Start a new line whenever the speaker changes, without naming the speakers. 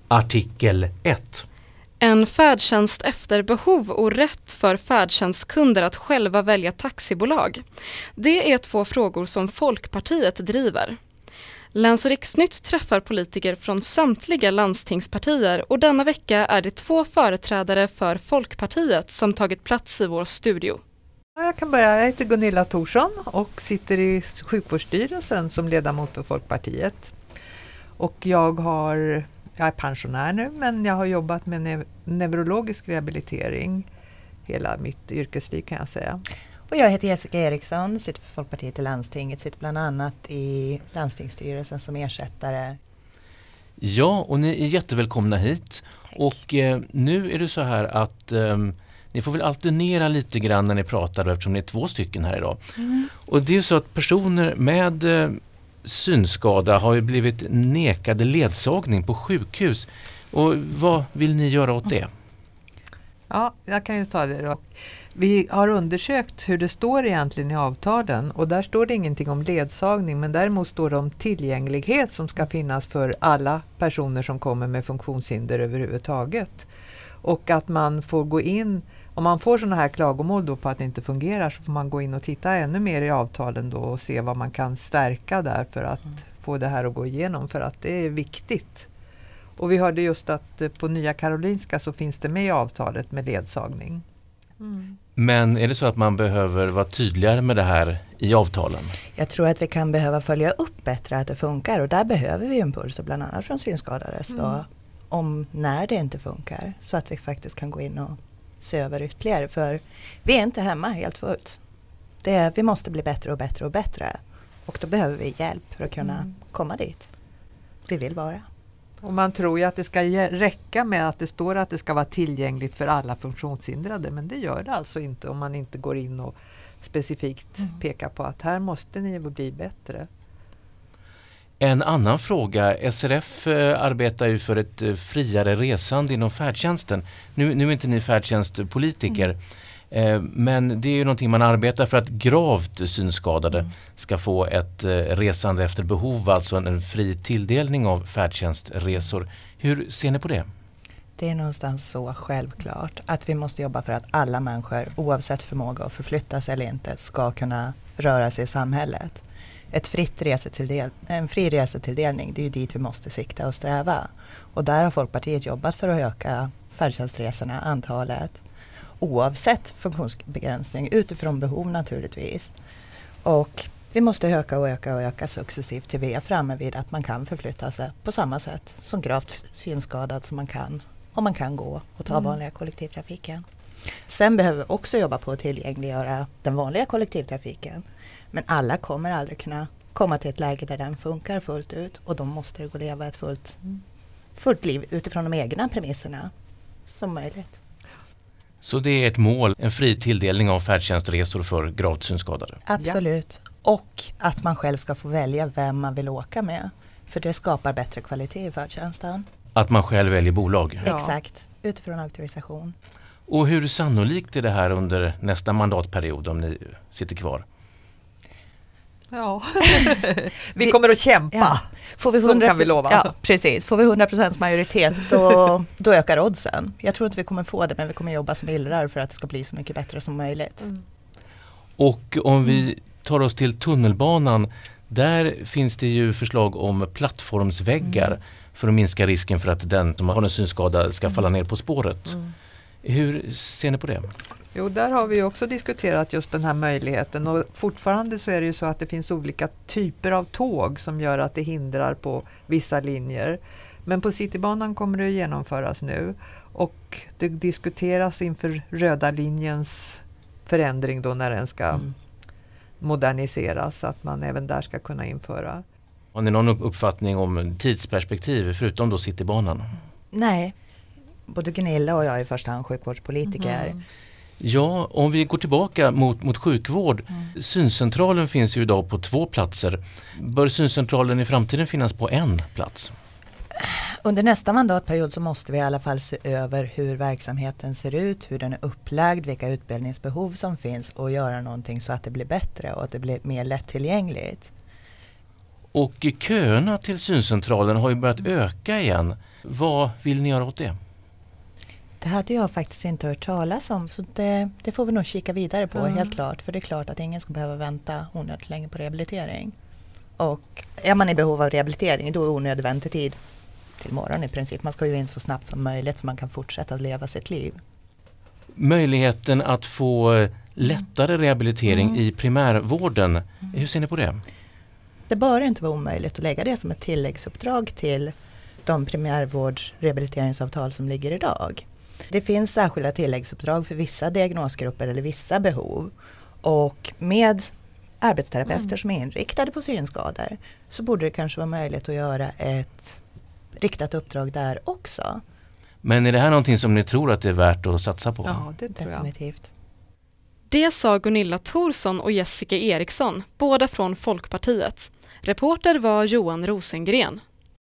Artikel 1.
En färdtjänst efter behov och rätt för färdtjänstkunder att själva välja taxibolag. Det är 2 frågor som Folkpartiet driver. Läns- och riksnytt träffar politiker från samtliga landstingspartier och denna vecka är det 2 företrädare för Folkpartiet som tagit plats i vår studio.
Jag kan börja. Jag heter Gunilla Thorsson och sitter i sjukvårdsstyrelsen som ledamot för Folkpartiet. Och jag är pensionär nu, men jag har jobbat med neurologisk rehabilitering hela mitt yrkesliv, kan jag säga.
Och jag heter Jessica Eriksson, sitter för Folkpartiet i landstinget, sitter bland annat i landstingsstyrelsen som ersättare.
Ja, och ni är jättevälkomna hit.
Tack.
Och nu är det så här att ni får väl alternera lite grann när ni pratar eftersom ni är 2 stycken här idag. Och det är ju så att personer med synskada har ju blivit nekade ledsagning på sjukhus. Och vad vill ni göra åt det?
Ja, jag kan ju ta det då. Vi har undersökt hur det står egentligen i avtalen och där står det ingenting om ledsagning, men däremot står det om tillgänglighet som ska finnas för alla personer som kommer med funktionshinder överhuvudtaget. Och att man får gå in, om man får sådana här klagomål då på att det inte fungerar, så får man gå in och titta ännu mer i avtalen då och se vad man kan stärka där för att få det här att gå igenom, för att det är viktigt. Och vi hörde just att på Nya Karolinska så finns det med i avtalet med ledsagning.
Men är det så att man behöver vara tydligare med det här i avtalen?
Jag tror att vi kan behöva följa upp bättre att det funkar, och där behöver vi impulser bland annat från synskadades då, om när det inte funkar, så att vi faktiskt kan gå in och se över ytterligare, för vi är inte hemma helt fullt. Vi måste bli bättre och bättre och bättre, och då behöver vi hjälp för att kunna komma dit vi vill vara.
Och man tror ju att det ska räcka med att det står att det ska vara tillgängligt för alla funktionshindrade, men det gör det alltså inte om man inte går in och specifikt pekar på att här måste ni bli bättre.
En annan fråga, SRF arbetar ju för ett friare resande inom färdtjänsten. Nu är inte ni färdtjänstpolitiker, men det är ju någonting man arbetar för att gravt synskadade ska få ett resande efter behov, alltså en fri tilldelning av färdtjänstresor. Hur ser ni på det?
Det är någonstans så självklart att vi måste jobba för att alla människor, oavsett förmåga att förflyttas eller inte, ska kunna röra sig i samhället. En fri resetilldelning, det är ju dit vi måste sikta och sträva. Och där har Folkpartiet jobbat för att öka färdtjänstresorna, antalet, oavsett funktionsbegränsning, utifrån behov naturligtvis. Och vi måste öka successivt till vi är framme vid att man kan förflytta sig på samma sätt som gravt synskadad som man kan. Och man kan gå och ta vanliga kollektivtrafiken. Sen behöver vi också jobba på att tillgängliggöra den vanliga kollektivtrafiken. Men alla kommer aldrig kunna komma till ett läge där den funkar fullt ut. Och då måste det gå att leva ett fullt liv utifrån de egna premisserna som möjligt.
Så det är ett mål, en fri tilldelning av färdtjänstresor för gravt synskadade?
Absolut. Och att man själv ska få välja vem man vill åka med. För det skapar bättre kvalitet i färdtjänsten.
Att man själv väljer bolag?
Ja.
Exakt, utifrån auktorisation.
Och hur sannolikt är det här under nästa mandatperiod om ni sitter kvar?
Ja, vi kommer att kämpa.
Ja. Får vi
Så kan vi lova.
Ja, precis. Får vi 100% majoritet då ökar oddsen. Jag tror inte vi kommer få det, men vi kommer jobba som illrar för att det ska bli så mycket bättre som möjligt.
Och om vi tar oss till tunnelbanan, där finns det ju förslag om plattformsväggar för att minska risken för att den som har en synskada ska falla ner på spåret. Hur ser ni på det?
Jo, där har vi också diskuterat just den här möjligheten, och fortfarande så är det ju så att det finns olika typer av tåg som gör att det hindrar på vissa linjer. Men på Citybanan kommer det att genomföras nu, och det diskuteras inför röda linjens förändring då när den ska moderniseras, att man även där ska kunna införa.
Har ni någon uppfattning om tidsperspektiv förutom då Citybanan?
Nej, både Gunilla och jag är i första hand sjukvårdspolitiker.
Ja, om vi går tillbaka mot sjukvård. Syncentralen finns ju idag på 2 platser. Bör syncentralen i framtiden finnas på 1 plats?
Under nästa mandatperiod så måste vi i alla fall se över hur verksamheten ser ut, hur den är upplagd, vilka utbildningsbehov som finns, och göra någonting så att det blir bättre och att det blir mer lättillgängligt.
Och köerna till syncentralen har ju börjat öka igen. Vad vill ni göra åt det?
Det hade jag faktiskt inte hört talas om, så det får vi nog kika vidare på, helt klart. För det är klart att ingen ska behöva vänta onödigt länge på rehabilitering. Och är man i behov av rehabilitering, då är onödig väntetid till morgon i princip. Man ska ju in så snabbt som möjligt så man kan fortsätta att leva sitt liv.
Möjligheten att få lättare rehabilitering i primärvården, hur ser ni på det?
Det bör inte vara omöjligt att lägga det som ett tilläggsuppdrag till de primärvårdsrehabiliteringsavtal som ligger idag. Det finns särskilda tilläggsuppdrag för vissa diagnosgrupper eller vissa behov, och med arbetsterapeuter som är inriktade på synskador så borde det kanske vara möjligt att göra ett riktat uppdrag där också.
Men är det här någonting som ni tror att det är värt att satsa på?
Ja, det tror jag.
Definitivt.
Det sa Gunilla Thorsson och Jessica Eriksson, båda från Folkpartiet. Reporter var Johan Rosengren.